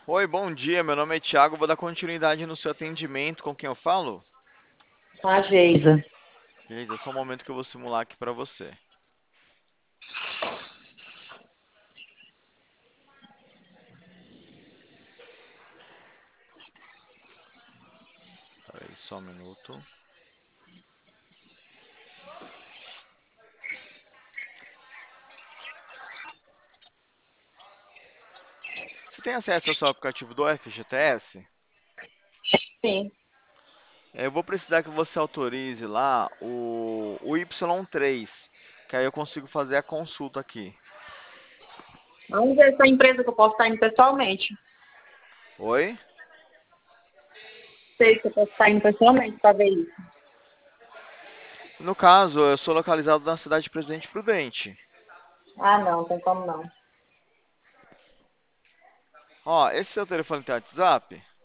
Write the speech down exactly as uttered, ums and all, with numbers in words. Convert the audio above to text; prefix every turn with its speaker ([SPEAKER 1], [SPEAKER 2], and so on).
[SPEAKER 1] Oi, bom dia. Meu nome é Thiago. Vou dar continuidade no seu atendimento. Com quem eu falo?
[SPEAKER 2] A Geisa.
[SPEAKER 1] Beleza, só um momento que eu vou simular aqui para você. Peraí, só um minuto. Você tem acesso ao seu aplicativo do F G T S?
[SPEAKER 2] Sim.
[SPEAKER 1] Eu vou precisar que você autorize lá o, o Y três, que aí eu consigo fazer a consulta aqui.
[SPEAKER 2] Onde é essa empresa que eu posso estar indo pessoalmente?
[SPEAKER 1] Oi?
[SPEAKER 2] Sei que eu posso estar indo pessoalmente para ver isso.
[SPEAKER 1] No caso, eu sou localizado na cidade de Presidente Prudente.
[SPEAKER 2] Ah, não, tem como não.
[SPEAKER 1] Ó, esse seu telefone tem WhatsApp?